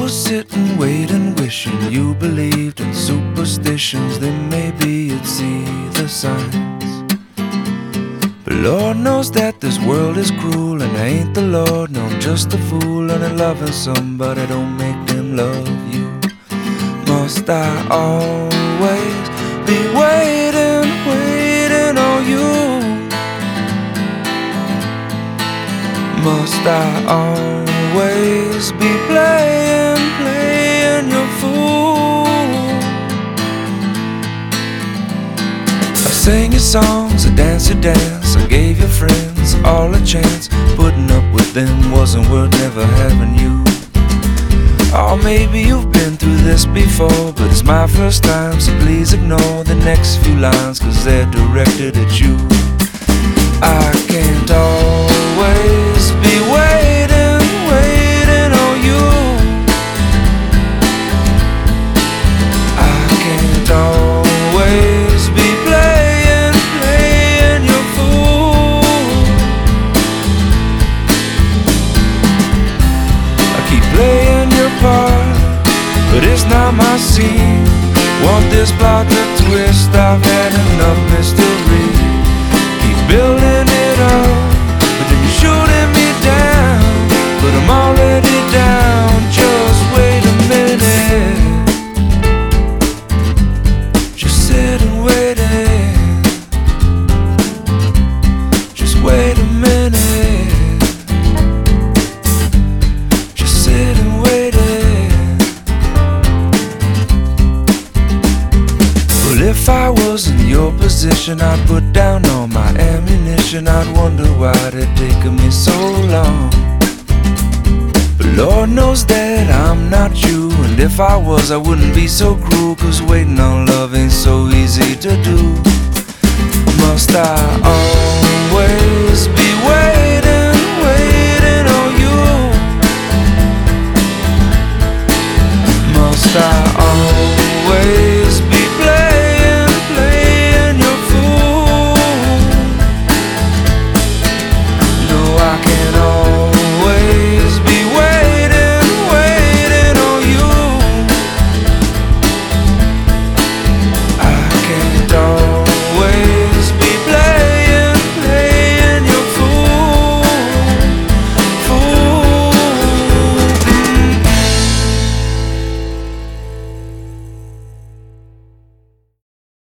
was sitting, waiting, wishing you believed in superstitions. Then maybe you'd see the signs. But Lord knows that this world is cruel, and I ain't the Lord, no, I'm just a fool. And loving somebody don't make them love you. Must I always be waiting, waiting on you? Must I always be playing, playing your fool? I sang your songs, I danced your dance, I gave your friends all a chance. Putting up with them wasn't worth never having you. Or maybe you've been through this before, but it's my first time, so please ignore the next few lines, 'cause they're directed at you. I can't always be waiting, waiting on you. I can't always be playing, playing your fool. I keep playing your part, but it's not my scene. Want this plot to twist, I've had enough mystery. Keep building it up, but then you're shooting me down. But I'm already down, just wait a minute. Just sit and wait it. Just wait a minute. Just sit and wait it. Well, if I was in your position, I'd put down all my ammunition. I'd wonder why it taken me so long. But Lord knows that I'm not you, and if I was, I wouldn't be so cruel, 'cause waiting on love ain't so easy to do. Must I always be waiting, waiting on you? Must I always